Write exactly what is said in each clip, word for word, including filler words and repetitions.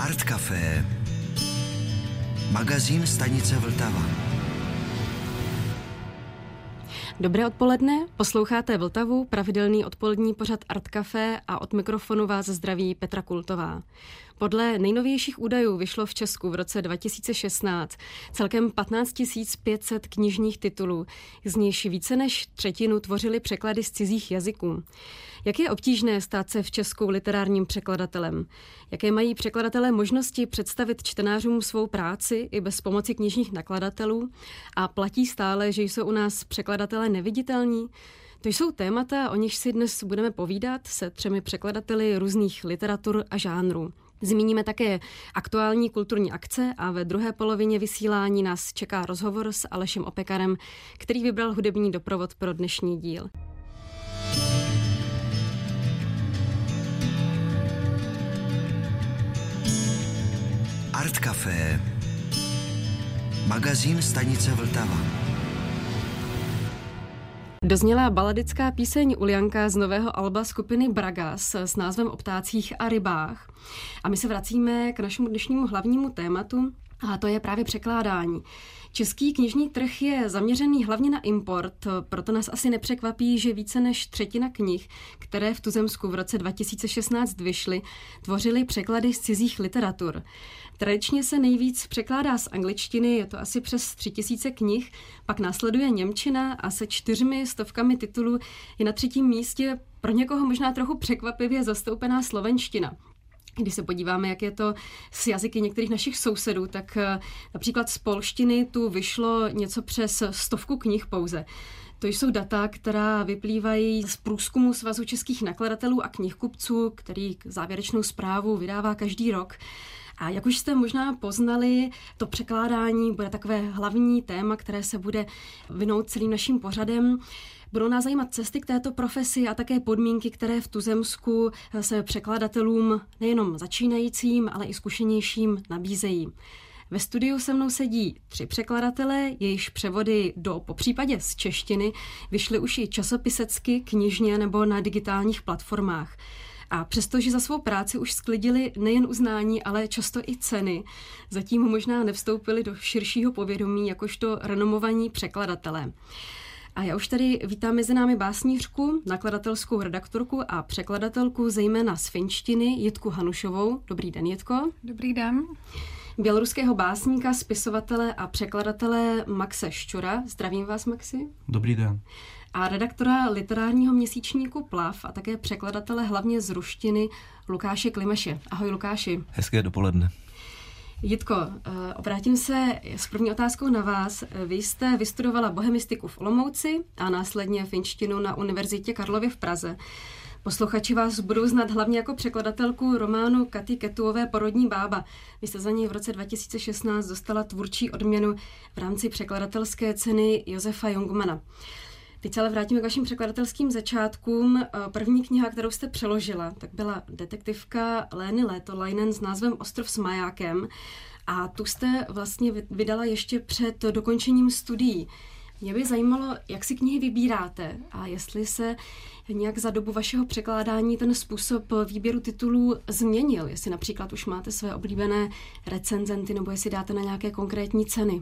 Art Café, magazín stanice Vltava. Dobré odpoledne, posloucháte Vltavu, pravidelný odpolední pořad Art Café a od mikrofonu vás zdraví Petra Kultová. Podle nejnovějších údajů vyšlo v Česku v roce dva tisíce šestnáct celkem patnáct tisíc pět set knižních titulů, z nichž více než třetinu tvořily překlady z cizích jazyků. Jak je obtížné stát se v Česku literárním překladatelem? Jaké mají překladatelé možnosti představit čtenářům svou práci i bez pomoci knižních nakladatelů? A platí stále, že jsou u nás překladatelé neviditelní? To jsou témata, o nich si dnes budeme povídat se třemi překladateli různých literatur a žánrů. Zmíníme také aktuální kulturní akce a ve druhé polovině vysílání nás čeká rozhovor s Alešem Opekarem, který vybral hudební doprovod pro dnešní díl. Art Café, magazín stanice Vltava. Dozněla baladická píseň Ulianka z nového alba skupiny Bragas s názvem O ptácích a rybách. A my se vracíme k našemu dnešnímu hlavnímu tématu, a to je právě překládání. Český knižní trh je zaměřený hlavně na import, proto nás asi nepřekvapí, že více než třetina knih, které v tuzemsku v roce dva tisíce šestnáct vyšly, tvořily překlady z cizích literatur. Tradičně se nejvíc překládá z angličtiny, je to asi přes tři tisíce knih, pak následuje němčina a se čtyřmi stovkami titulů je na třetím místě pro někoho možná trochu překvapivě zastoupená slovenština. Když se podíváme, jak je to s jazyky některých našich sousedů, tak například z polštiny tu vyšlo něco přes stovku knih pouze. To jsou data, která vyplývají z průzkumu Svazu českých nakladatelů a knihkupců, který závěrečnou zprávu vydává každý rok. A jak už jste možná poznali, to překládání bude takové hlavní téma, které se bude vinout celým naším pořadem. Budou nás zajímat cesty k této profesi a také podmínky, které v tuzemsku se překladatelům nejenom začínajícím, ale i zkušenějším nabízejí. Ve studiu se mnou sedí tři překladatelé, jejichž převody do popřípadě z češtiny vyšly už i časopisecky, knižně nebo na digitálních platformách. A přestože za svou práci už sklidili nejen uznání, ale často i ceny, zatím možná nevstoupili do širšího povědomí jakožto renomovaní překladatelé. A já už tady vítám mezi námi básnířku, nakladatelskou redaktorku a překladatelku zejména z finštiny Jitku Hanušovou. Dobrý den, Jitko. Dobrý den. Běloruského básníka, spisovatele a překladatele Maxe Ščura. Zdravím vás, Maxi. Dobrý den. A redaktora literárního měsíčníku Plav a také překladatele hlavně z ruštiny Lukáše Klimeše. Ahoj, Lukáši. Hezké dopoledne. Jitko, obrátím se s první otázkou na vás. Vy jste vystudovala bohemistiku v Olomouci a následně finštinu na Univerzitě Karlově v Praze. Posluchači vás budou znát hlavně jako překladatelku románu Katy Ketuové Porodní bába. Vy jste za něj v roce dva tisíce šestnáct dostala tvůrčí odměnu v rámci překladatelské ceny Josefa Jungmana. Teď se ale vrátíme k vašim překladatelským začátkům. První kniha, kterou jste přeložila, tak byla detektivka Lény Létolainen s názvem Ostrov s majákem. A tu jste vlastně vydala ještě před dokončením studií. Mě by zajímalo, jak si knihy vybíráte a jestli se nějak za dobu vašeho překládání ten způsob výběru titulů změnil. Jestli například už máte své oblíbené recenzenty nebo jestli dáte na nějaké konkrétní ceny.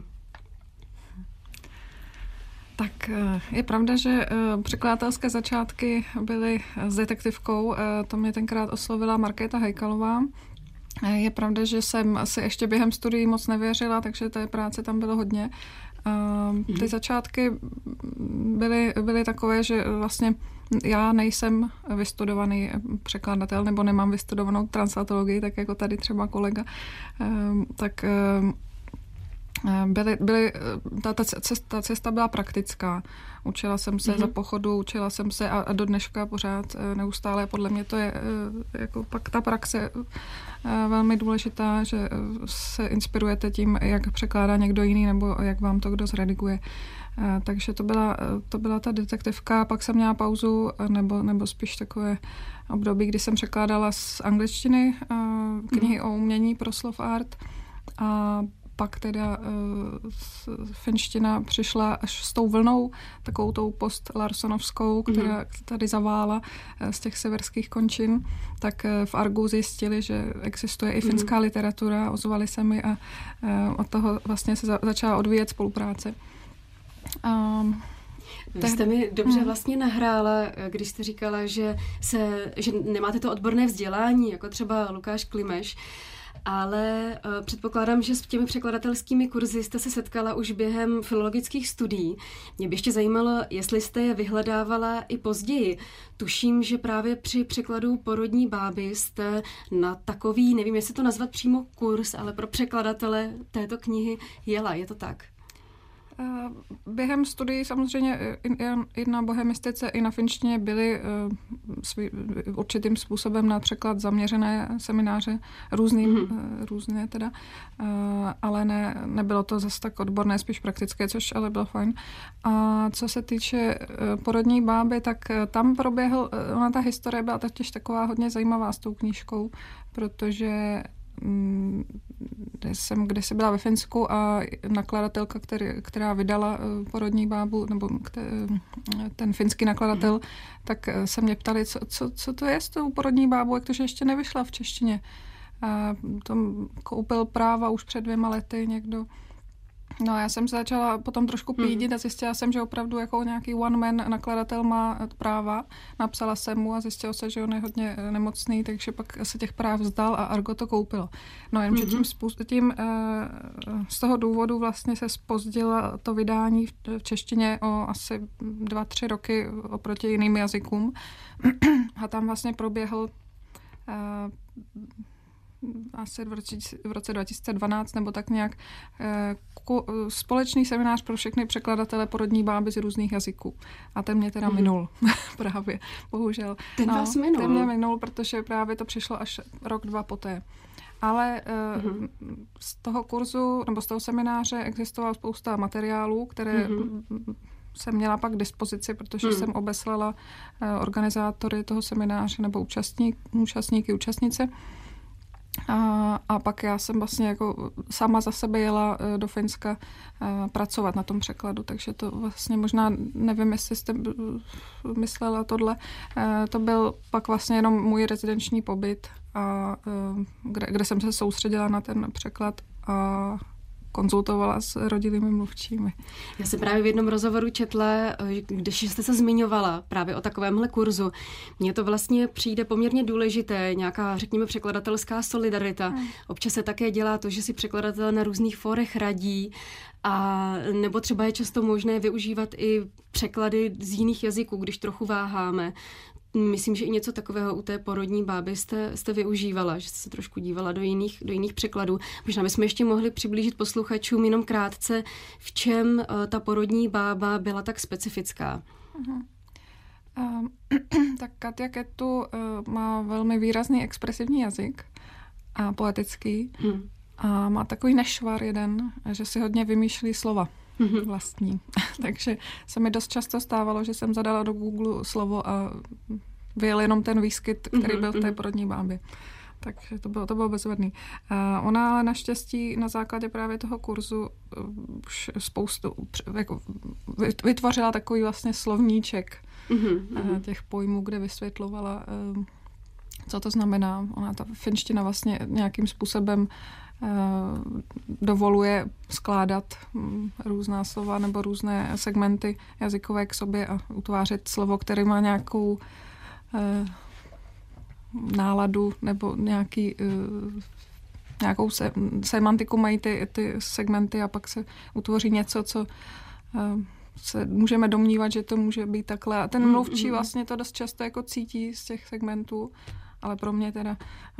Tak je pravda, že překladatelské začátky byly s detektivkou. To mě tenkrát oslovila Markéta Hejkalová. Je pravda, že jsem asi ještě během studií moc nevěřila, takže té práce tam bylo hodně. Ty začátky byly, byly takové, že vlastně já nejsem vystudovaný překladatel nebo nemám vystudovanou translatologii, tak jako tady třeba kolega. Tak Byly, byly, ta, ta, cesta, ta cesta byla praktická. Učila jsem se mm-hmm. za pochodu, učila jsem se a, a do dneška pořád neustále. Podle mě to je jako pak ta praxe velmi důležitá, že se inspirujete tím, jak překládá někdo jiný nebo jak vám to kdo zrediguje. Takže to byla, to byla ta detektivka. Pak jsem měla pauzu nebo, nebo spíš takové období, kdy jsem překládala z angličtiny knihy mm-hmm. o umění pro Slov Art a pak teda finština přišla až s tou vlnou, takovou tou post-larsonovskou, která mm. tady zavála z těch severských končin, tak v Argu zjistili, že existuje i finská mm. literatura, ozvali se mi a od toho vlastně se začala odvíjet spolupráce. Um, Vy jste mi dobře vlastně nahrála, když jste říkala, že, se, že nemáte to odborné vzdělání, jako třeba Lukáš Klimeš, ale uh, předpokládám, že s těmi překladatelskými kurzy jste se setkala už během filologických studií. Mě by ještě zajímalo, jestli jste je vyhledávala i později. Tuším, že právě při překladu Porodní báby jste na takový, nevím, jestli to nazvat přímo kurz, ale pro překladatele této knihy jela. Je to tak? Během studií samozřejmě i na bohemistice, i na finštině byly svý, určitým způsobem na překlad zaměřené semináře, různým, mm-hmm. různé teda, ale ne, nebylo to zase tak odborné, spíš praktické, což ale bylo fajn. A co se týče Porodní báby, tak tam proběhl, ona ta historie byla totiž taková hodně zajímavá s tou knížkou, protože kde jsem kdysi byla ve Finsku a nakladatelka, který, která vydala Porodní bábu, nebo ten finský nakladatel, tak se mě ptali, co, co, co to je s tou Porodní bábou, jak to, že ještě nevyšla v češtině. A tom koupil práva už před dvěma lety někdo. No, já jsem se začala potom trošku pídit mm. a zjistila jsem, že opravdu jako nějaký one-man nakladatel má práva. Napsala jsem mu a zjistilo se, že on je hodně nemocný, takže pak se těch práv vzdal a Argo to koupilo. No, jenže tím, spou- tím z toho důvodu vlastně se zpozdilo to vydání v češtině o asi dva, tři roky oproti jiným jazykům. A tam vlastně proběhl asi v roce, v roce dva tisíce dvanáct nebo tak nějak ku, společný seminář pro všechny překladatele Porodní báby z různých jazyků. A ten mě teda mm. minul právě, bohužel. Ten no, vás minul? Ten mě minul, protože právě to přišlo až rok, dva poté. Ale mm. z toho kurzu, nebo z toho semináře existovala spousta materiálů, které mm. jsem měla pak k dispozici, protože mm. jsem obeslala organizátory toho semináře nebo účastník, účastníky, účastnice. A, a pak já jsem vlastně jako sama za sebe jela do Finska pracovat na tom překladu, takže to vlastně možná, nevím, jestli jste myslela tohle, to byl pak vlastně jenom můj rezidenční pobyt, a, kde, kde jsem se soustředila na ten překlad a konzultovala s rodilými mluvčími. Já jsem právě v jednom rozhovoru četla, když jste se zmiňovala právě o takovémhle kurzu. Mně to vlastně přijde poměrně důležité, nějaká, řekněme, překladatelská solidarita. Hmm. Občas se také dělá to, že si překladatel na různých fórech radí, a nebo třeba je často možné využívat i překlady z jiných jazyků, když trochu váháme. Myslím, že i něco takového u té Porodní báby jste, jste využívala, že jste se trošku dívala do jiných, do jiných překladů. Možná bychom ještě mohli přiblížit posluchačům jenom krátce, v čem uh, ta Porodní bába byla tak specifická. Uh-huh. Um, tak Katia Kettu uh, má velmi výrazný expresivní jazyk a poetický hmm. a má takový nešvar jeden, že si hodně vymýšlí slova. Mm-hmm. vlastní. Takže se mi dost často stávalo, že jsem zadala do Google slovo a vyjel jenom ten výskyt, který mm-hmm. byl v té Porodní bábě. Takže to bylo, to bylo bezvadný. A ona ale naštěstí na základě právě toho kurzu už spoustu jako vytvořila takový vlastně slovníček mm-hmm. těch pojmů, kde vysvětlovala, co to znamená. Ona ta finština vlastně nějakým způsobem dovoluje skládat různá slova nebo různé segmenty jazykové k sobě a utvářet slovo, které má nějakou eh, náladu nebo nějaký, eh, nějakou se, semantiku mají ty, ty segmenty a pak se utvoří něco, co eh, se můžeme domnívat, že to může být takhle. A ten mluvčí vlastně to dost často jako cítí z těch segmentů. Ale pro mě teda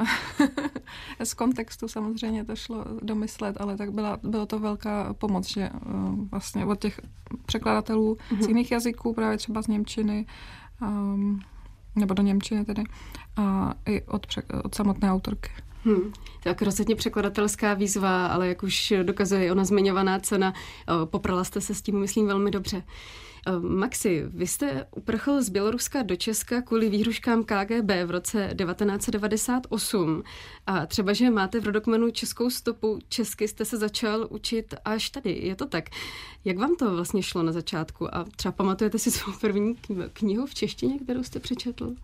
z kontextu samozřejmě to šlo domyslet, ale tak byla, byla to velká pomoc, že uh, vlastně od těch překladatelů mm-hmm. z jiných jazyků, právě třeba z němčiny, um, nebo do němčiny tedy, a i od, od samotné autorky. Hmm. To je rozhodně překladatelská výzva, ale jak už dokazuje ona zmiňovaná cena, poprala jste se s tím, myslím, velmi dobře. Maxi, vy jste uprchl z Běloruska do Česka kvůli výhruškám K G B v roce devatenáct set devadesát osm a třeba, že máte v rodokmenu českou stopu, česky jste se začal učit až tady, je to tak? Jak vám to vlastně šlo na začátku a třeba pamatujete si svou první knihu v češtině, kterou jste přečetl?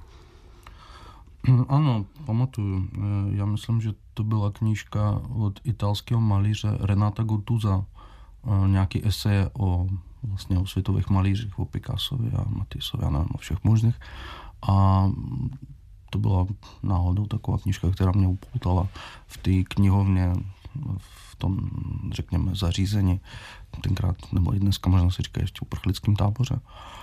Ano, pamatuju. Já myslím, že to byla knížka od italského malíře Renata Gottusa, nějaký eseje o vlastně o světových malířích, o Picassovi a Matissovi, já nevím, o všech možných. A to byla náhodou taková knížka, která mě upoutala v té knihovně, v tom, řekněme, zařízení. Tenkrát, nebo i dneska možná se říká ještě uprchlickém táboře.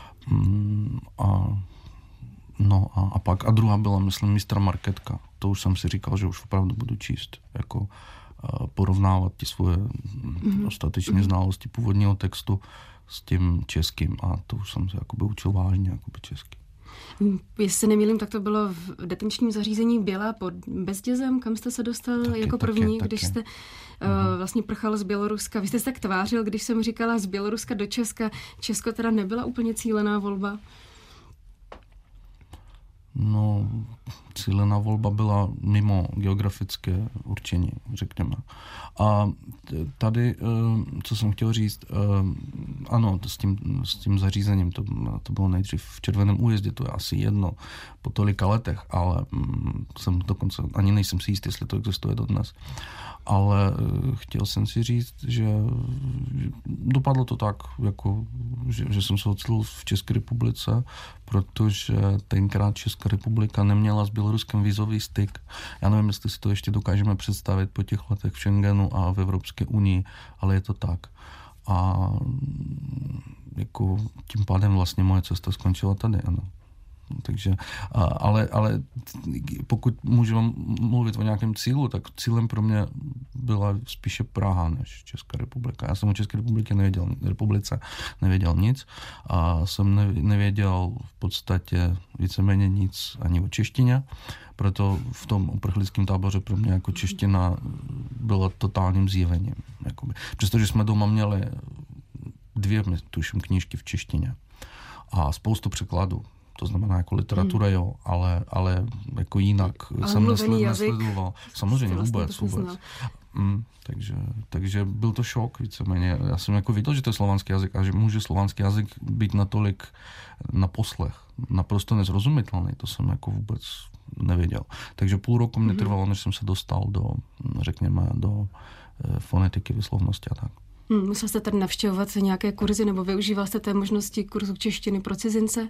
A no a, a pak, a druhá byla, myslím, Mistra Marketka. To už jsem si říkal, že už opravdu budu číst, jako uh, porovnávat ty svoje mm-hmm. dostatečné znalosti původního textu s tím českým a to už jsem se jakoby učil vážně, jakoby česky. Jestli se nemýlím, tak to bylo v detenčním zařízení Běla pod Bezdězem, kam jste se dostal taky, jako první, taky, když taky. jste uh, vlastně prchal z Běloruska. Vy jste se tak tvářil, když jsem říkala z Běloruska do Česka. Česko teda nebyla úplně cílená volba? No, cílená volba byla mimo geografické určení, řekněme. A tady, co jsem chtěl říct, ano, s tím, s tím zařízením, to, to bylo nejdřív v Červeném újezdě, to je asi jedno po tolika letech, ale jsem dokonce, ani nejsem si jistý, jestli to existuje dodnes. Ale chtěl jsem si říct, že dopadlo to tak, jako, že, že jsem se ocitl v České republice, protože tenkrát Česká republika neměla s Běloruskem vízový styk. Já nevím, jestli si to ještě dokážeme představit po těch letech v Schengenu a v Evropské unii, ale je to tak. A jako tím pádem vlastně moje cesta skončila tady, ano. Takže, ale, ale pokud můžeme mluvit o nějakém cílu, tak cílem pro mě byla spíše Praha než Česká republika. Já jsem o České republice nevěděl, republice nevěděl nic a jsem nevěděl v podstatě víceméně nic ani o češtině, proto v tom uprchlickém táboře pro mě jako čeština byla totálním zjevením. Jakoby. Přestože jsme doma měli dvě, tuším, knížky v češtině a spoustu překladů. To znamená, jako literatura, hmm. jo, ale, ale jako jinak ale jsem nesled, nesledoval. Samozřejmě vlastně vůbec, vůbec. Mm, takže, takže byl to šok víceméně. Já jsem jako viděl, že to je slovanský jazyk a že může slovanský jazyk být natolik na poslech. Naprosto nezrozumitelný, to jsem jako vůbec nevěděl. Takže půl roku mě trvalo, než jsem se dostal do, řekněme, do fonetiky, vyslovnosti a tak. Hmm, musel jste tady navštěvovat nějaké kurzy nebo využíval jste té možnosti kurzu češtiny pro cizince?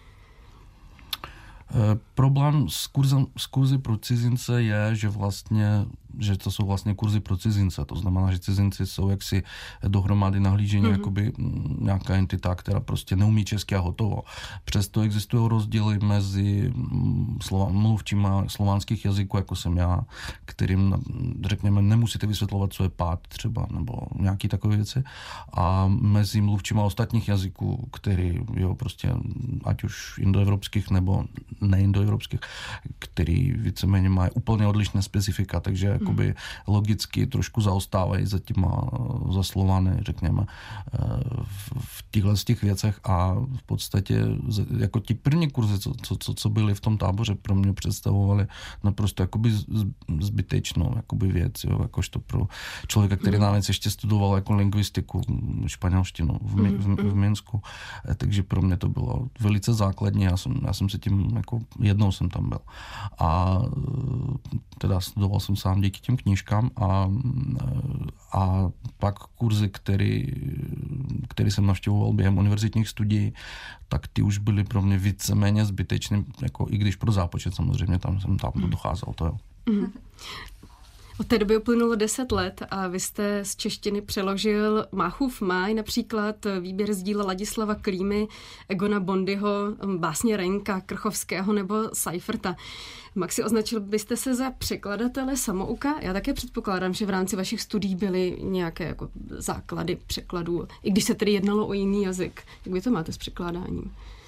E, problém s, kurzem, s kurzy pro cizince je, že vlastně, že to jsou vlastně kurzy pro cizince. To znamená, že cizinci jsou jaksi dohromady nahlížení mm-hmm. jakoby nějaká entita, která prostě neumí česky a hotovo. Přesto existují rozdíly mezi slova, mluvčíma slovanských jazyků, jako jsem já, kterým, řekněme, nemusíte vysvětlovat, co je pád třeba, nebo nějaký takové věci. A mezi mluvčíma ostatních jazyků, který, jo, prostě, ať už indoevropských, nebo neindoevropských, který víceméně mají úplně odlišné specifika, takže jakoby logicky trošku zaostávají za těma za Slovany, řekněme, v těchto z těch věcech a v podstatě jako ti první kurzy, co, co, co byly v tom táboře, pro mě představovali naprosto jakoby zbytečnou jakoby věc, jo, jakožto pro člověka, který navíc ještě studoval jako lingvistiku, španělštinu v, v, v Minsku, takže pro mě to bylo velice základní, já jsem, já jsem se tím jako jednou jsem tam byl a teda studoval jsem sám díky těm knížkám a, a pak kurzy, který, který jsem navštěvoval během univerzitních studií, tak ty už byly pro mě víceméně zbytečný, jako i když pro zápočet samozřejmě tam jsem tam docházel, to jo. Mm. Od té doby uplynulo deset let a vy jste z češtiny přeložil Máchův máj, například výběr z díla Ladislava Klímy, Egona Bondyho, básně Reňka, Krchovského nebo Seiferta. Maxi, označil byste se za překladatele samouka? Já také předpokládám, že v rámci vašich studií byly nějaké jako základy překladů, i když se tedy jednalo o jiný jazyk. Jak vy to máte s překládáním?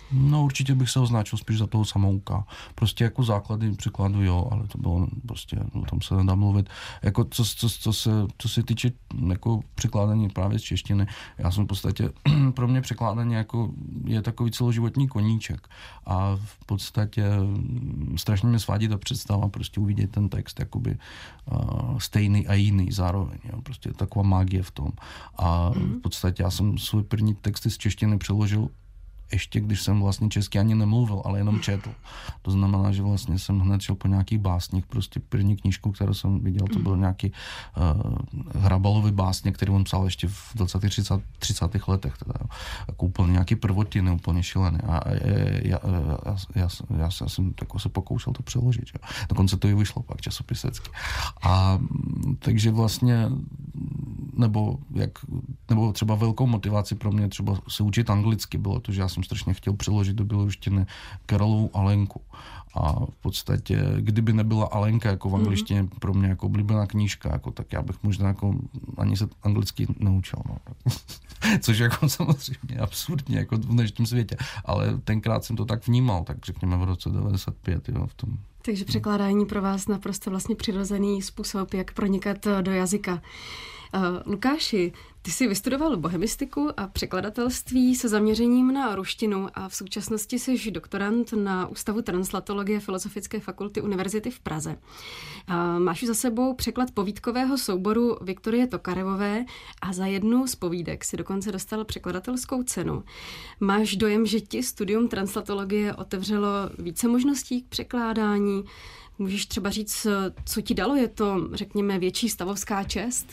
No určitě bych se označil spíš za toho samouka. Prostě jako základy překladu, jo, ale to bylo prostě, o tom se nedá mluvit. Jako co, co, co, se, co se týče jako překládání právě z češtiny, já jsem v podstatě, pro mě překládání jako je takový celoživotní koníček a v podstatě strašně mě svádí ta představa prostě uvidět ten text jakoby uh, stejný a jiný zároveň, jo, prostě taková magie v tom. A mm. v podstatě já jsem svůj první texty z češtiny přeložil ještě když jsem vlastně česky ani nemluvil, ale jenom četl. To znamená, že vlastně jsem hned šel po nějakých básních. Prostě první knížku, kterou jsem viděl, to byl nějaký uh, Hrabalovi básně, který on psal ještě v dvacátých třicátých letech. Teda, jako úplně nějaký prvotiny, úplně šílený. A já, já, já, já, já, já jsem jako se pokoušel to přeložit. Jo. Dokonce to i vyšlo pak časopisecky. A takže vlastně nebo, jak, nebo třeba velkou motivaci pro mě třeba se učit anglicky bylo to, že já jsem strašně chtěl přeložit do běloruštiny Karolovu Alenku. A v podstatě, kdyby nebyla Alenka jako v angličtině pro mě jako oblíbená knížka, jako, tak já bych možná jako ani se anglicky neučil. No. Což jako samozřejmě absurdně jako v dnešním světě. Ale tenkrát jsem to tak vnímal, tak řekněme v roce devadesát pět. Jo, v tom. Takže překládání pro vás naprosto vlastně přirozený způsob, jak pronikat do jazyka. Uh, Lukáši, ty jsi vystudoval bohemistiku a překladatelství se zaměřením na ruštinu a v současnosti jsi doktorant na Ústavu translatologie Filozofické fakulty Univerzity v Praze. Uh, máš už za sebou překlad povídkového souboru Viktorie Tokarevové a za jednu z povídek si dokonce dostal překladatelskou cenu. Máš dojem, že ti studium translatologie otevřelo více možností k překládání? Můžeš třeba říct, co ti dalo? Je to, řekněme, větší stavovská čest?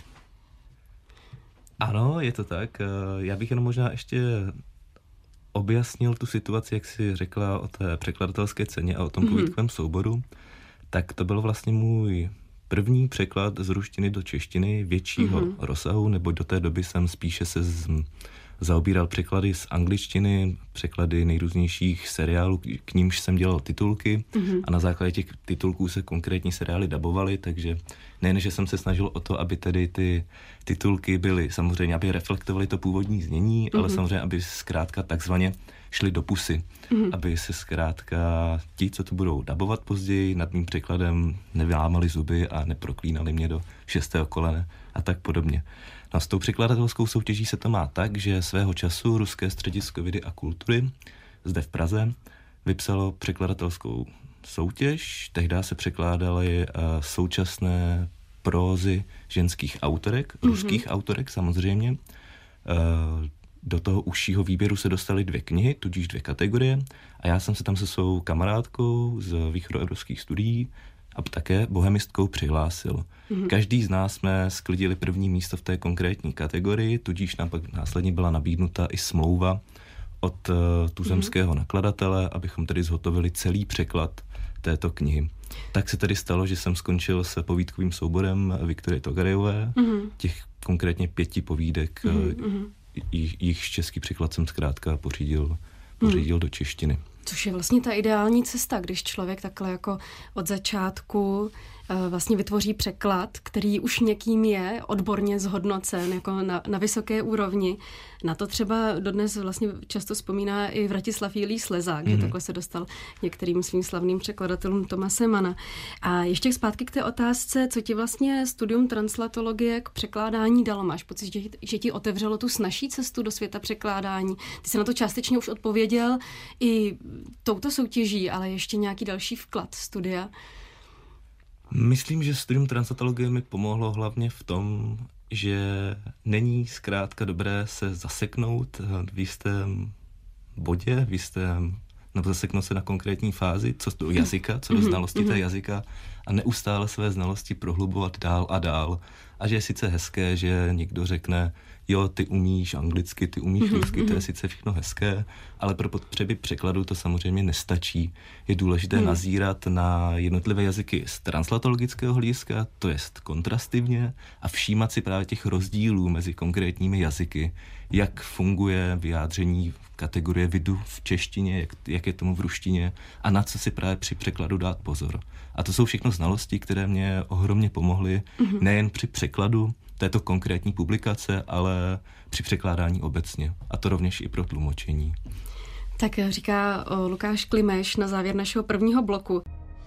Ano, je to tak. Já bych jenom možná ještě objasnil tu situaci, jak jsi řekla o té překladatelské ceně a o tom mm-hmm. povídkovém souboru. Tak to byl vlastně můj první překlad z ruštiny do češtiny většího mm-hmm. rozsahu, nebo do té doby jsem spíše se z, zaobíral překlady z angličtiny, překlady nejrůznějších seriálů, k nímž jsem dělal titulky mm-hmm. a na základě těch titulků se konkrétní seriály dabovaly, takže nejen, že jsem se snažil o to, aby tedy ty titulky byly samozřejmě, aby reflektovaly to původní znění, mm-hmm. ale samozřejmě, aby zkrátka takzvaně šli do pusy, mm-hmm. aby se zkrátka ti, co to budou dabovat později, nad mým překladem nevylámali zuby a neproklínali mě do šestého kolene a tak podobně. No, s tou překladatelskou soutěží se to má tak, že svého času Ruské středisko vědy a kultury zde v Praze vypsalo překladatelskou soutěž. Tehdy se překládaly uh, současné prózy ženských autorek, mm-hmm. ruských autorek samozřejmě. Uh, do toho užšího výběru se dostaly dvě knihy, tudíž dvě kategorie a já jsem se tam se svou kamarádkou z východoevropských studií a také bohemistkou přihlásil. Mm-hmm. Každý z nás jsme sklidili první místo v té konkrétní kategorii, tudíž nám pak následně byla nabídnuta i smlouva od uh, tuzemského mm-hmm. nakladatele, abychom tedy zhotovili celý překlad této knihy. Tak se tedy stalo, že jsem skončil s povídkovým souborem Viktorie Tokarevové, mm-hmm. těch konkrétně pěti povídek, mm-hmm. jich český překlad jsem zkrátka pořídil, pořídil mm. do češtiny. Což je vlastně ta ideální cesta, když člověk takhle jako od začátku vlastně vytvoří překlad, který už někým je odborně zhodnocen jako na, na vysoké úrovni. Na to třeba dodnes vlastně často vzpomíná i Vratislav Jilý Slezák, mm-hmm. že takhle se dostal některým svým slavným překladatelům Tomase Mana. A ještě zpátky k té otázce, co ti vlastně studium translatologie k překládání dalo? Máš pocit, že, že ti otevřelo tu snazší cestu do světa překládání? Ty jsi na to částečně už odpověděl i touto soutěží, ale ještě nějaký další vklad studia? Myslím, že studium translatologie mi pomohlo hlavně v tom, že není zkrátka dobré se zaseknout v jistém bodě, v jistém, nebo zaseknout se na konkrétní fázi, co do jazyka, co do znalosti té jazyka a neustále své znalosti prohlubovat dál a dál. A že je sice hezké, že někdo řekne, jo, ty umíš anglicky, ty umíš rusky, to je sice všechno hezké, ale pro potřeby překladu to samozřejmě nestačí. Je důležité nazírat na jednotlivé jazyky z translatologického hlediska, to jest kontrastivně, a všímat si právě těch rozdílů mezi konkrétními jazyky, jak funguje vyjádření kategorie vidu v češtině, jak, jak je tomu v ruštině a na co si právě při překladu dát pozor. A to jsou všechno znalosti, které mě ohromně pomohly, mm-hmm. nejen při překladu této konkrétní publikace, ale při překládání obecně. A to rovněž i pro tlumočení. Tak říká Lukáš Klimeš na závěr našeho prvního bloku.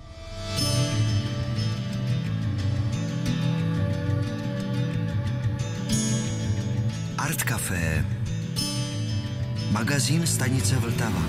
Art Café, magazín stanice Vltava.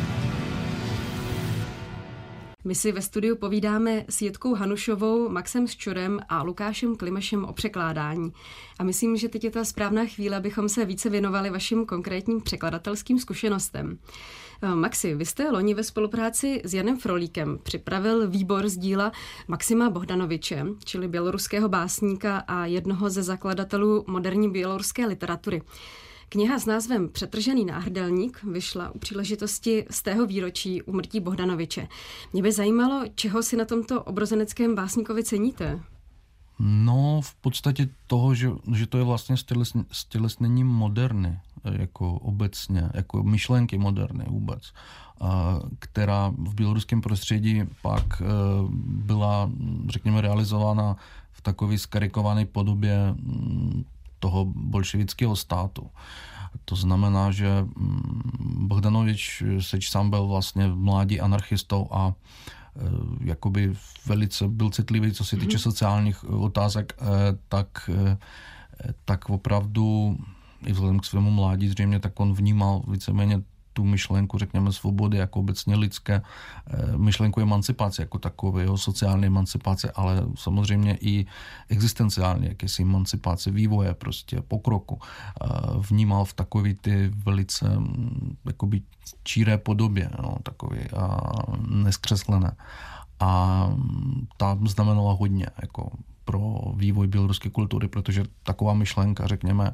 My si ve studiu povídáme s Jitkou Hanušovou, Maxem Ščurem a Lukášem Klimešem o překládání. A myslím, že teď je ta správná chvíle, abychom se více věnovali vašim konkrétním překladatelským zkušenostem. Maxi, vy jste loni ve spolupráci s Janem Frolíkem připravil výbor z díla Maxima Bohdanoviče, čili běloruského básníka a jednoho ze zakladatelů moderní běloruské literatury. Kniha s názvem Přetržený náhrdelník vyšla u příležitosti z tého výročí úmrtí Bohdanoviče. Mě by zajímalo, čeho si na tomto obrozeneckém básníkovi ceníte? No, v podstatě toho, že, že to je vlastně stělesnění moderny, jako obecně, jako myšlenky moderny vůbec, která v běloruském prostředí pak byla, řekněme, realizována v takové skarikované podobě toho bolševického státu. To znamená, že Bohdanovič seč sám byl vlastně mladý anarchistou a jakoby velice byl citlivý, co se týče sociálních otázek, tak, tak opravdu i vzhledem k svému mládí zřejmě, tak on vnímal víceméně tu myšlenku, řekněme, svobody jako obecně lidské, myšlenku emancipace jako takové, sociální emancipace, ale samozřejmě i existenciální, jakési emancipace, vývoje, prostě pokroku. Vnímal v takové ty velice jakoby číré podobě, no, takové a neskřeslené. A ta znamenala hodně jako pro vývoj běloruské kultury, protože taková myšlenka, řekněme,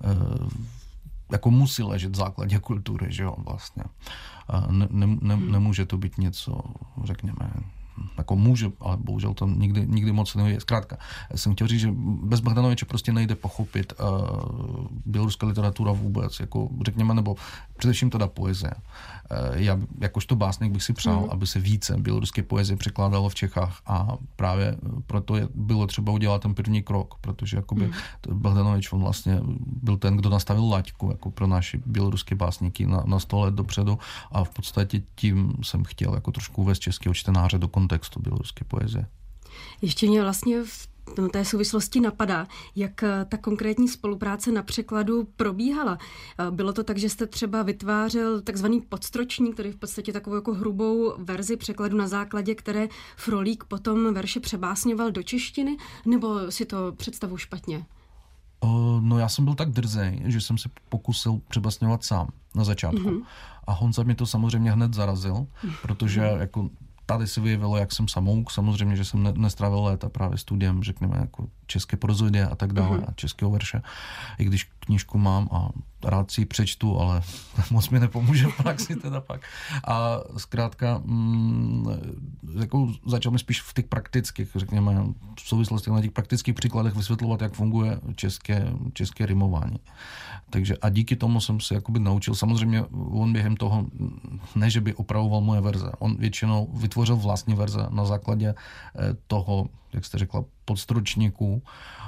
jako musí ležet v základě kultury, že jo, vlastně. Ne, ne, ne, nemůže to být něco, řekněme, jako může, ale bohužel to nikdy, nikdy moc neví. Zkrátka, jsem chtěl říct, že bez Bohdanoviče prostě nejde pochopit uh, běloruská literatura vůbec, jako řekněme, nebo především teda poezie. Uh, já jakožto básník bych si přál, mm. aby se více běloruské poezie překládalo v Čechách a právě proto je, bylo třeba udělat ten první krok, protože jakoby mm. Bohdanovič, on vlastně byl ten, kdo nastavil laťku jako pro naši běloruské básníky na, na sto let dopředu a v podstatě tím jsem chtěl jako trošku uvést českého čtenáře do kontextu běloruské poezie. Ještě mě vlastně v té souvislosti napadá, jak ta konkrétní spolupráce na překladu probíhala. Bylo to tak, že jste třeba vytvářel takzvaný podstročník, který v podstatě takovou jako hrubou verzi překladu, na základě které Frolík potom verše přebásňoval do češtiny, nebo si to představuji špatně? O, no já jsem byl tak drzej, že jsem se pokusil přebásňovat sám na začátku. Mm-hmm. A Honza mi to samozřejmě hned zarazil, protože mm-hmm. jako tady se vyjevilo, jak jsem samouk, samozřejmě, že jsem ne, nestrávil léta právě studiem, řekněme, jako české prozodie a tak dále, mm-hmm. a českého verše, i když knížku mám a rád si ji přečtu, ale moc mi nepomůže v praxi teda pak. A zkrátka, mm, jako začal mi spíš v těch praktických, řekněme, v souvislosti na těch praktických příkladech vysvětlovat, jak funguje české, české rimování. Takže a díky tomu jsem se jakoby naučil. Samozřejmě on během toho, ne že by opravoval moje verze, on většinou vytvořil vlastní verze na základě toho, jak jste řekla, podstručníků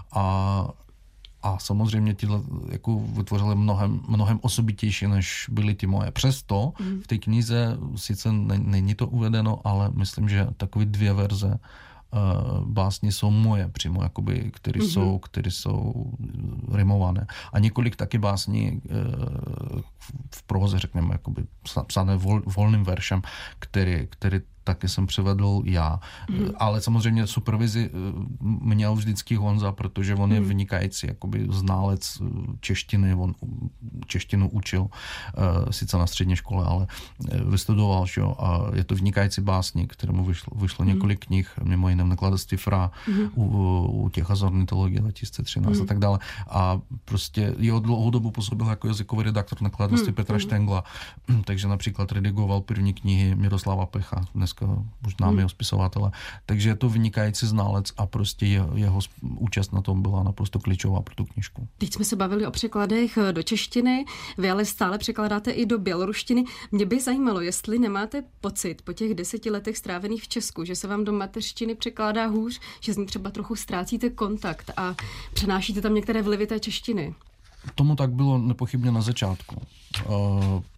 a A samozřejmě tyhle jako vytvořily mnohem, mnohem osobitější, než byly ty moje. Přesto mm. v té knize sice ne, není to uvedeno, ale myslím, že takové dvě verze uh, básní jsou moje přímo, jakoby, které mm-hmm. jsou, které jsou rimované. A několik taky básní uh, v próze, řekněme, jakoby psané vol, volným veršem, který, který taky jsem převedl já. Mm. Ale samozřejmě supervizi měl vždycky Honza, protože on je mm. vynikající jakoby ználec češtiny, on češtinu učil, uh, sice na střední škole, ale vystudoval, že jo, a je to vynikající básník, kterému vyšlo, vyšlo mm. několik knih, mimo jiném Nakladectví Fra, mm. u, u těch ornitologie dva tisíce třináct mm. a tak dále. A prostě jeho dlouhou dobu působil jako jazykový redaktor Nakladectví mm. Petra mm. Štengla, takže například redigoval první knihy Miroslava Pecha, dneska už známého hmm. spisovatele. Takže je to vynikající znalec a prostě jeho, jeho účast na tom byla naprosto klíčová pro tu knížku. Teď jsme se bavili o překladech do češtiny, vy ale stále překládáte i do běloruštiny. Mě by zajímalo, jestli nemáte pocit po těch deseti letech strávených v Česku, že se vám do mateřštiny překládá hůř, že z ní třeba trochu ztrácíte kontakt a přenášíte tam některé vlivy té češtiny. Tomu tak bylo nepochybně na začátku.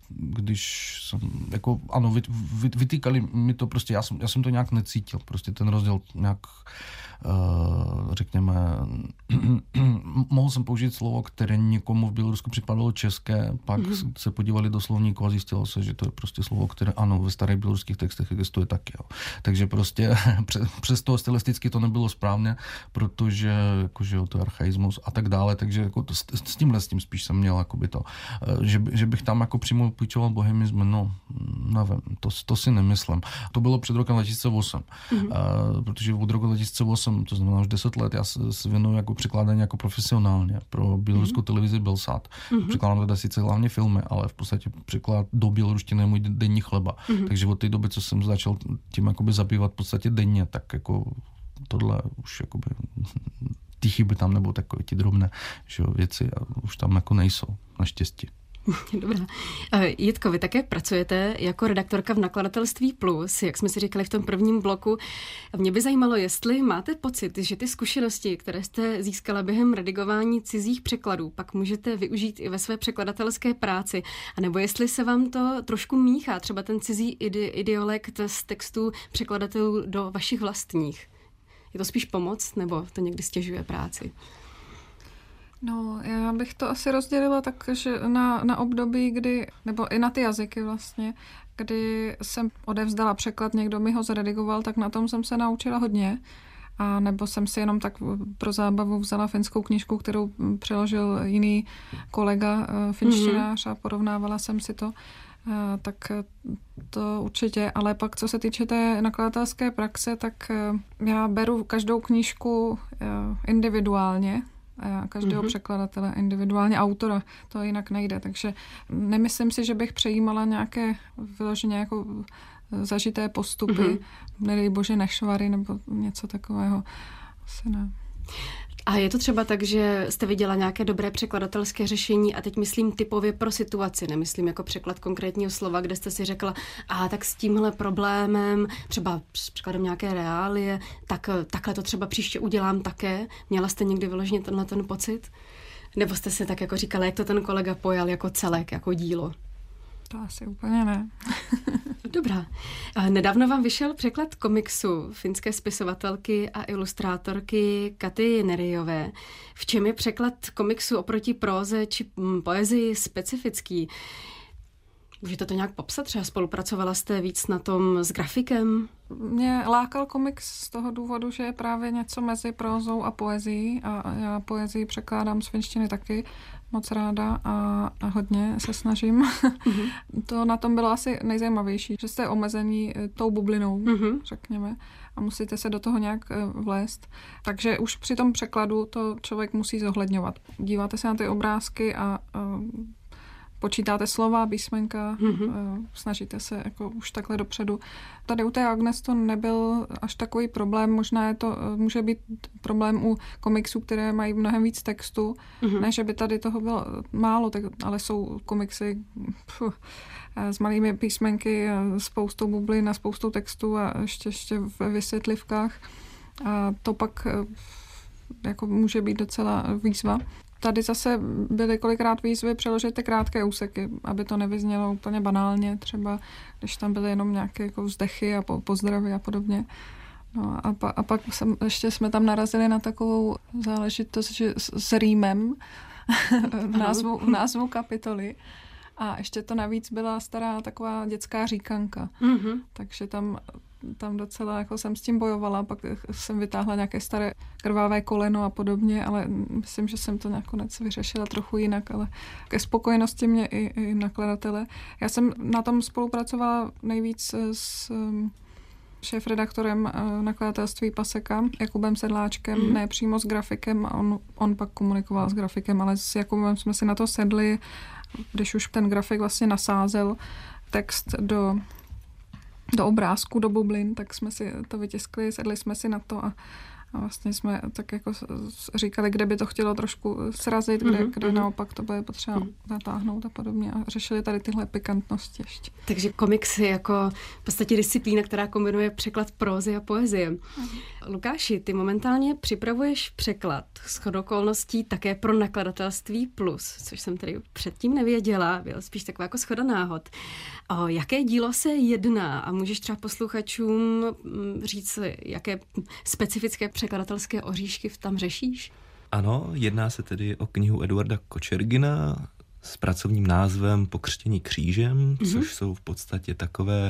když jsem, jako, ano, vy, vy, vytýkali mi to prostě, já jsem, já jsem to nějak necítil, prostě ten rozdíl nějak, uh, řekněme, mohl jsem použít slovo, které někomu v Bělorusku připadalo české, pak mm-hmm. se podívali do slovníku a zjistilo se, že to je prostě slovo, které, ano, ve starých běloruských textech existuje taky, jo. Takže prostě přes toho stylisticky to nebylo správně, protože, jakože, to je archaismus a tak dále, takže jako to, s, s tímhle s tím spíš jsem měl, jakoby to, že, že bych tam jako přímo půjčoval bohemism, no, nevím, to, to si nemyslím. To bylo před rokem dva tisíce osm, mm-hmm. uh, protože od roku dva tisíce osm, to znamená už deset let, já se věnuju jako překládání jako profesionálně pro běloruskou mm-hmm. televizi Belsat. Mm-hmm. Překládám teda sice hlavně filmy, ale v podstatě překlad do běloruštiny je můj denní chleba. Mm-hmm. Takže od té doby, co jsem začal tím jakoby zabývat v podstatě denně, tak jako tohle už jakoby ty chyby tam nebo takové ty drobné, že jo, věci už tam jako nejsou, naštěstí. Dobrá. Jitko, vy také pracujete jako redaktorka v nakladatelství Plus, jak jsme si říkali v tom prvním bloku. Mě by zajímalo, jestli máte pocit, že ty zkušenosti, které jste získala během redigování cizích překladů, pak můžete využít i ve své překladatelské práci, anebo jestli se vám to trošku míchá, třeba ten cizí ide- ideolekt z textů překladatelů do vašich vlastních. Je to spíš pomoc, nebo to někdy stěžuje práci? No, já bych to asi rozdělila tak, že na, na období, kdy, nebo i na ty jazyky vlastně, kdy jsem odevzdala překlad, někdo mi ho zredigoval, tak na tom jsem se naučila hodně. A nebo jsem si jenom tak pro zábavu vzala finskou knížku, kterou přeložil jiný kolega, finštinář, a porovnávala jsem si to. Tak to určitě, ale pak co se týče té nakladatelské praxe, tak já beru každou knížku individuálně, každého mm-hmm. překladatele, individuálně autora, to jinak nejde, takže nemyslím si, že bych přejímala nějaké vyloženě jako zažité postupy, mm-hmm. nedej bože nešvary nebo něco takového, asi ne. A je to třeba tak, že jste viděla nějaké dobré překladatelské řešení a teď myslím typově pro situaci, nemyslím jako překlad konkrétního slova, kde jste si řekla, a tak s tímhle problémem, třeba s překladem nějaké reálie, tak takhle to třeba příště udělám také. Měla jste někdy vyloženě tenhle ten pocit? Nebo jste si tak jako říkala, jak to ten kolega pojal jako celek, jako dílo? To asi úplně ne. Dobrá. Nedávno vám vyšel překlad komiksu finské spisovatelky a ilustrátorky Katy Nerijové. V čem je překlad komiksu oproti próze či poezii specifický? Můžete to nějak popsat? Třeba spolupracovala jste víc na tom s grafikem? Mě lákal komiks z toho důvodu, že je právě něco mezi prózou a poezií a já poezii překládám z finštiny taky moc ráda a, a hodně se snažím. Mm-hmm. To na tom bylo asi nejzajímavější, že jste omezení tou bublinou, mm-hmm. řekněme, a musíte se do toho nějak vlézt. Takže už při tom překladu to člověk musí zohledňovat. Díváte se na ty obrázky a, a počítáte slova, písmenka, mm-hmm. snažíte se jako už takhle dopředu. Tady u té Agnes to nebyl až takový problém, možná je to, může být problém u komiksů, které mají mnohem víc textu, mm-hmm. ne, že by tady toho bylo málo, tak, ale jsou komiksy pfuh, s malými písmenky, spoustou bublin a spoustou textu a ještě, ještě ve vysvětlivkách. A to pak jako může být docela výzva. Tady zase byly kolikrát výzvy přeložit ty krátké úseky, aby to nevyznělo úplně banálně, třeba když tam byly jenom nějaké jako vzdechy a po, pozdravy a podobně. No a, pa, a pak jsem, ještě jsme tam narazili na takovou záležitost, že s, s rýmem v, názvu, v názvu kapitoly. A ještě to navíc byla stará taková dětská říkanka. Mm-hmm. Takže tam, tam docela jako jsem s tím bojovala, pak jsem vytáhla nějaké staré krvavé koleno a podobně, ale myslím, že jsem to nakonec vyřešila trochu jinak, ale ke spokojenosti mě i, i nakladatele. Já jsem na tom spolupracovala nejvíc s šéfredaktorem nakladatelství Paseka, Jakubem Sedláčkem, mm. ne přímo s grafikem, on, on pak komunikoval s grafikem, ale s Jakubem jsme si na to sedli, když už ten grafik vlastně nasázel text do, do obrázku, do bublin, tak jsme si to vytiskli, sedli jsme si na to a, A vlastně jsme tak jako říkali, kde by to chtělo trošku srazit, kde, mm-hmm. kde naopak to bude potřeba mm-hmm. natáhnout a podobně. A řešili tady tyhle pikantnosti ještě. Takže komiks je jako v podstatě disciplína, která kombinuje překlad prózy a poezie. Mm-hmm. Lukáši, ty momentálně připravuješ překlad shodou okolností také pro nakladatelství Plus, což jsem tady předtím nevěděla, byl spíš taková jako shoda náhod. O jaké dílo se jedná a můžeš třeba posluchačům říct, jaké specifické překladatelské oříšky tam řešíš? Ano, jedná se tedy o knihu Eduarda Kočergina s pracovním názvem Pokřtění křížem, mm-hmm. což jsou v podstatě takové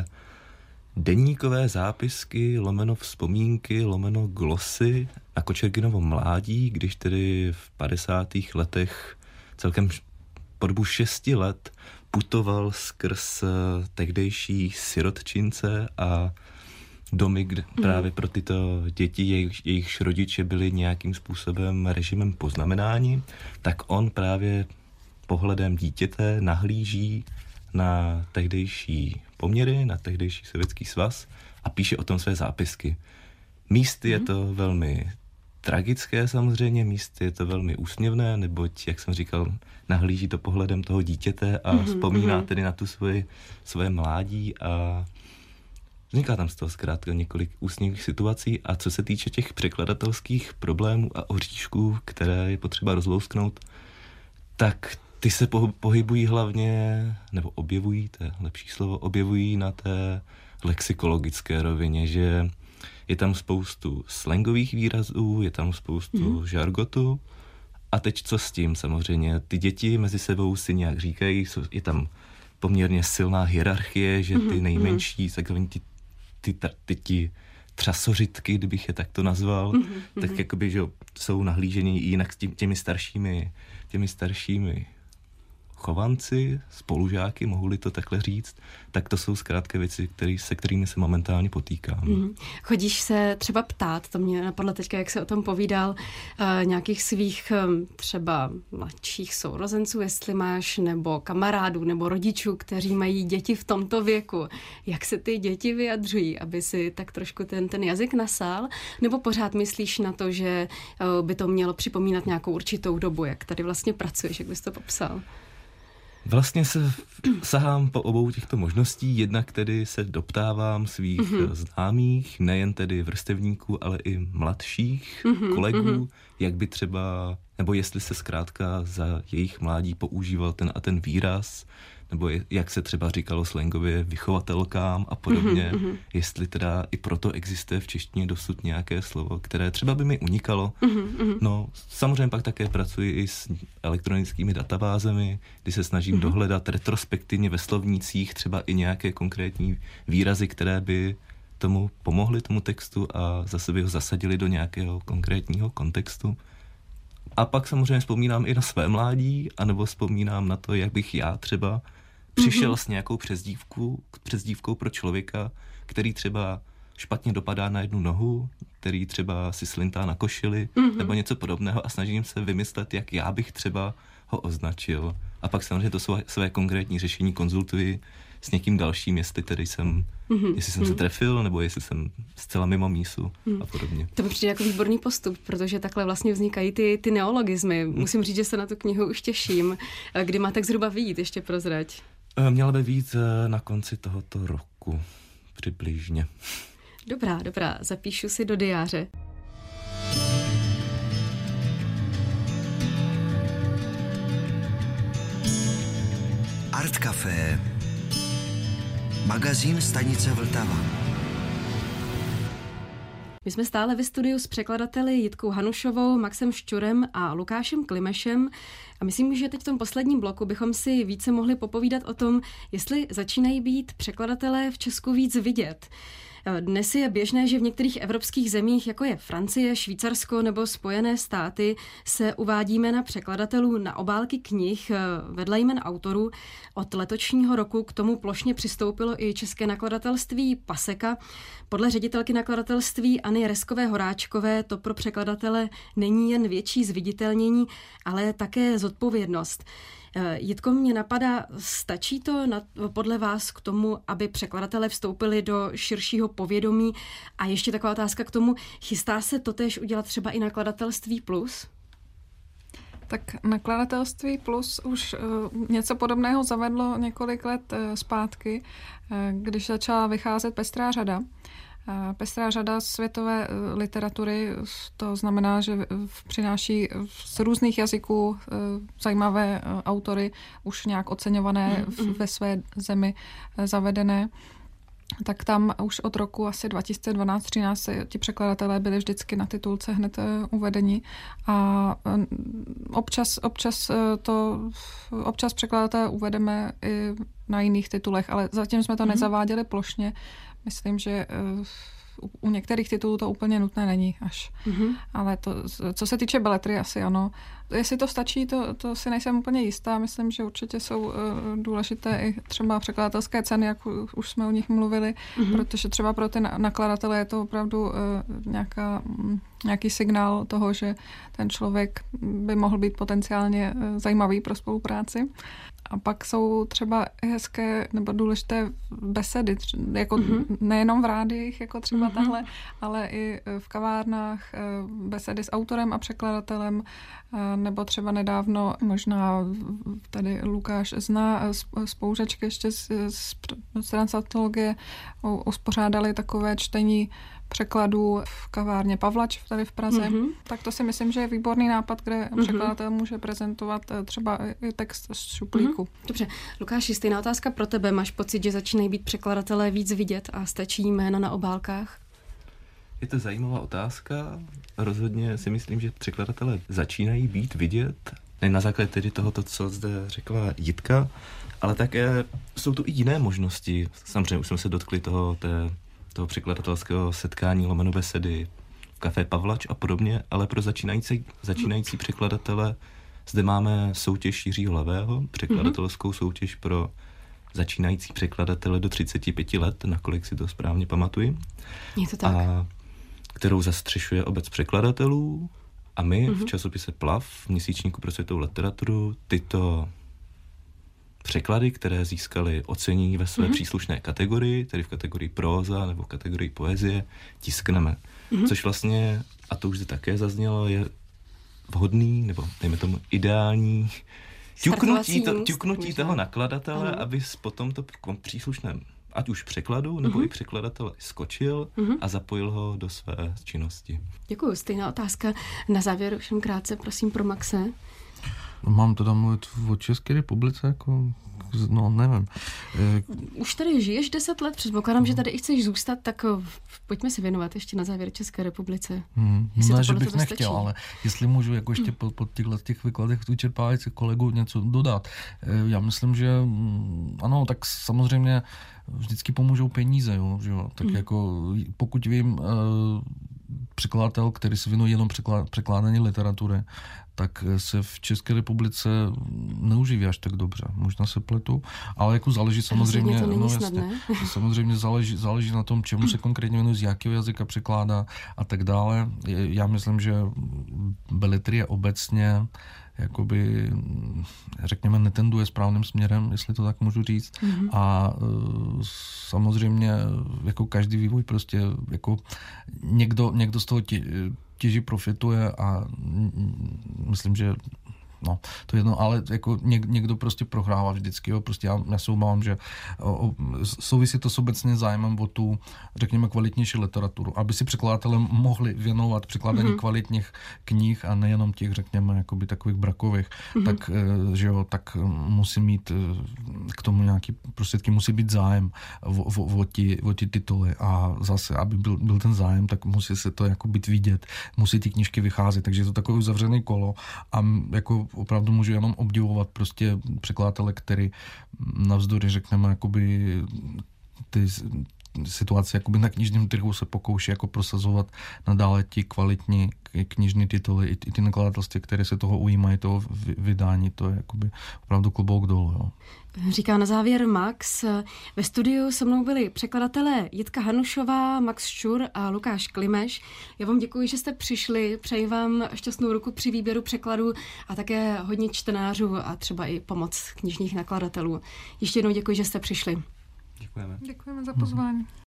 deníkové zápisky, lomeno vzpomínky, lomeno glosy na Kočerginovo mládí, když tedy v padesátých letech celkem po dobu šesti let putoval skrz tehdejší sirotčince a domy, kde mm. právě pro tyto děti, jejich, jejichž rodiče byli nějakým způsobem režimem poznamenáni, tak on právě pohledem dítěte nahlíží na tehdejší poměry, na tehdejší Sovětský svaz a píše o tom své zápisky. Místy mm. je to velmi tragické samozřejmě, místy je to velmi úsměvné, neboť, jak jsem říkal, nahlíží to pohledem toho dítěte a mm. vzpomíná tedy na tu svoje, svoje mládí a vzniká tam z toho zkrátka několik úsměvných situací a co se týče těch překladatelských problémů a oříšků, které je potřeba rozlousknout, tak ty se pohybují hlavně, nebo objevují, to je lepší slovo, objevují na té lexikologické rovině, že je tam spoustu slangových výrazů, je tam spoustu mm. žargotu a teď co s tím samozřejmě? Ty děti mezi sebou si nějak říkají, je tam poměrně silná hierarchie, že ty nejmenší, takové ty ty, ty, ty třasořitky, kdybych je takto nazval, mm-hmm. tak jakoby, že jsou nahlíženi jinak s tím, těmi staršími, těmi staršími chovanci, spolužáky, mohu-li to takhle říct, tak to jsou zkrátka věci, který, se kterými se momentálně potýkám. Mm. Chodíš se třeba ptát, to mě napadlo teďka, jak se o tom povídal, uh, nějakých svých um, třeba mladších sourozenců, jestli máš, nebo kamarádů, nebo rodičů, kteří mají děti v tomto věku. Jak se ty děti vyjadřují, aby si tak trošku ten, ten jazyk nasál, nebo pořád myslíš na to, že uh, by to mělo připomínat nějakou určitou dobu, jak tady vlastně pracuješ, jak bys to popsal? Vlastně se sahám po obou těchto možností, jednak tedy se doptávám svých mm-hmm. známých, nejen tedy vrstevníků, ale i mladších mm-hmm, kolegů, mm-hmm. jak by třeba, nebo jestli se zkrátka za jejich mládí používal ten a ten výraz, nebo je, jak se třeba říkalo slangově vychovatelkám a podobně, mm-hmm. jestli teda i proto existuje v češtině dosud nějaké slovo, které třeba by mi unikalo. Mm-hmm. No, samozřejmě pak také pracuji i s elektronickými databázemi, kdy se snažím mm-hmm. dohledat retrospektivně ve slovnících třeba i nějaké konkrétní výrazy, které by tomu pomohly, tomu textu a zase by ho zasadili do nějakého konkrétního kontextu. A pak samozřejmě vzpomínám i na své mládí, anebo vzpomínám na to, jak bych já třeba přišel mm-hmm. s nějakou přezdívkou, přezdívkou pro člověka, který třeba špatně dopadá na jednu nohu, který třeba si slintá na košili, mm-hmm. nebo něco podobného a snažím se vymyslet, jak já bych třeba ho označil. A pak samozřejmě to své, své konkrétní řešení konzultuji s někým dalším, jestli tedy jsem, mm-hmm. jestli jsem mm-hmm. se trefil, nebo jestli jsem zcela mimo mísu mm. a podobně. To mi přijde jako výborný postup, protože takhle vlastně vznikají ty, ty neologismy. Mm. Musím říct, že se na tu knihu už těším. Kdy má tak zhruba vyjít, ještě prozrať? Měla by vyjít na konci tohoto roku, přibližně. Dobrá, dobrá, zapíšu si do diáře. Art Café, magazín stanice Vltava. My jsme stále ve studiu s překladateli Jitkou Hanušovou, Maxem Šťurem a Lukášem Klimešem a myslím, že teď v tom posledním bloku bychom si více mohli popovídat o tom, jestli začínají být překladatelé v Česku víc vidět. Dnes je běžné, že v některých evropských zemích, jako je Francie, Švýcarsko nebo Spojené státy, se uvádí jména překladatelů na obálky knih vedle jmen autorů. Od letošního roku k tomu plošně přistoupilo i české nakladatelství Paseka. Podle ředitelky nakladatelství Anny Reskové-Horáčkové to pro překladatele není jen větší zviditelnění, ale také zodpovědnost. Jitko, mě napadá, stačí to na, podle vás k tomu, aby překladatelé vstoupili do širšího povědomí? A ještě taková otázka k tomu, chystá se totéž udělat třeba i nakladatelství plus? Tak nakladatelství plus už uh, něco podobného zavedlo několik let uh, zpátky, uh, když začala vycházet Pestrá řada. Uh, Pestrá řada světové uh, literatury, to znamená, že přináší z různých jazyků uh, zajímavé uh, autory, už nějak oceňované mm-hmm. v, ve své zemi uh, zavedené. Tak tam už od roku asi dva tisíce dvanáct třináct ti překladatelé byli vždycky na titulce hned uvedeni a občas, občas to občas překladatelé uvedeme i na jiných titulech, ale zatím jsme to mm-hmm. nezaváděli plošně. Myslím, že u některých titulů to úplně nutné není až. Mm-hmm. Ale to, co se týče beletry, asi ano. Jestli to stačí, to, to si nejsem úplně jistá. Myslím, že určitě jsou uh, důležité i třeba překladatelské ceny, jak už jsme o nich mluvili, mm-hmm. protože třeba pro ty nakladatele je to opravdu uh, nějaká, um, nějaký signál toho, že ten člověk by mohl být potenciálně uh, zajímavý pro spolupráci. A pak jsou třeba hezké nebo důležité besedy, jako mm-hmm. nejenom v rádiích, jako třeba mm-hmm. tahle, ale i v kavárnách, besedy s autorem a překladatelem, nebo třeba nedávno, možná tady Lukáš zná, spolužačky ještě z, z, z transatologie uspořádali takové čtení překladů v kavárně Pavlač tady v Praze. Mm-hmm. Tak to si myslím, že je výborný nápad, kde mm-hmm. překladatel může prezentovat třeba i text z šuplíku. Mm-hmm. Dobře. Lukáši, stejná otázka pro tebe. Máš pocit, že začínají být překladatelé víc vidět a stačí jména na obálkách? Je to zajímavá otázka. Rozhodně si myslím, že překladatelé začínají být vidět. Ne na základě tedy tohoto, co zde řekla Jitka, ale také jsou tu i jiné možnosti. Samozřejmě už jsme se dotkli toho, té, toho překladatelského setkání lomeno besedy v Café Pavlač a podobně, ale pro začínající, začínající překladatele zde máme soutěž Jiřího Levého, překladatelskou soutěž pro začínající překladatele do třicet pět let, nakolik si to správně pamatuji. Je to tak. A kterou zastřešuje obec překladatelů a my uh-huh. v časopise Plav, v měsíčníku pro světovou literaturu, tyto překlady, které získaly ocenění ve své uh-huh. příslušné kategorii, tedy v kategorii próza nebo v kategorii poezie, tiskneme. Uh-huh. Což vlastně, a to už zde také zaznělo, je vhodný, nebo dejme tomu ideální ťuknutí, to, ťuknutí toho nakladatele, uh-huh. aby potom to příslušném ať už překladu, nebo uh-huh. i překladatel skočil uh-huh. a zapojil ho do své činnosti. Děkuju. Stejná otázka na závěr, všem krátce, prosím, pro Maxe. Mám teda mluvit o České republice, jako, no nevím. Už tady žiješ deset let, předpokládám, no. že tady i chceš zůstat, tak pojďme si věnovat ještě na závěr České republice. Hmm. Ne, že bych nechtěl, stačí. Ale jestli můžu jako ještě po, po těchto těch vykladech učerpávajících kolegů něco dodat. Já myslím, že ano, tak samozřejmě vždycky pomůžou peníze, jo, že jo? Tak mm. jako pokud vím, překladatel, který se věnuje jenom překládání literatury, tak se v České republice neuživí až tak dobře. Možná se pletu, ale jako záleží samozřejmě, no jasně, samozřejmě záleží, záleží na tom, čemu se konkrétně věnuje, z jakého jazyka překládá a tak dále. Já myslím, že beletrie obecně jakoby, řekněme, netenduje správným směrem, jestli to tak můžu říct. Mm-hmm. A e, samozřejmě jako každý vývoj prostě jako někdo, někdo z toho tě, těží profituje a myslím, že no, to je jedno, ale jako něk, někdo prostě prohrává vždycky, jo, prostě já, já se obávám, že o, o, souvisí to s obecně zájmem o tu, řekněme, kvalitnější literaturu, aby si překladatelé mohli věnovat překládání mm-hmm. kvalitních knih a nejenom těch, řekněme, jakoby takových brakových, mm-hmm. tak, že jo, tak musí mít k tomu nějaký prostředky, musí být zájem o, o, o, ti, o ti tituly a zase, aby byl, byl ten zájem, tak musí se to jako být vidět, musí ty knížky vycházet, takže je to takové uzavřené kolo a jako opravdu můžu jenom obdivovat prostě překladatele, který navzdory, řekneme, jakoby ty situaci jakoby na knižním trhu se pokouší jako prosazovat nadále ti kvalitní knižní tituly, i, i ty nakladatelství, které se toho ujímají, toho vydání, to je jakoby opravdu klobouk dolů. Jo. Říká na závěr Max. Ve studiu se mnou byli překladatelé Jitka Hanušová, Max Šur a Lukáš Klimeš. Já vám děkuji, že jste přišli, přeji vám šťastnou ruku při výběru překladů a také hodně čtenářů a třeba i pomoc knižních nakladatelů. Ještě jednou děkuji, že jste přišli. Děkujeme. Děkujeme za pozvání.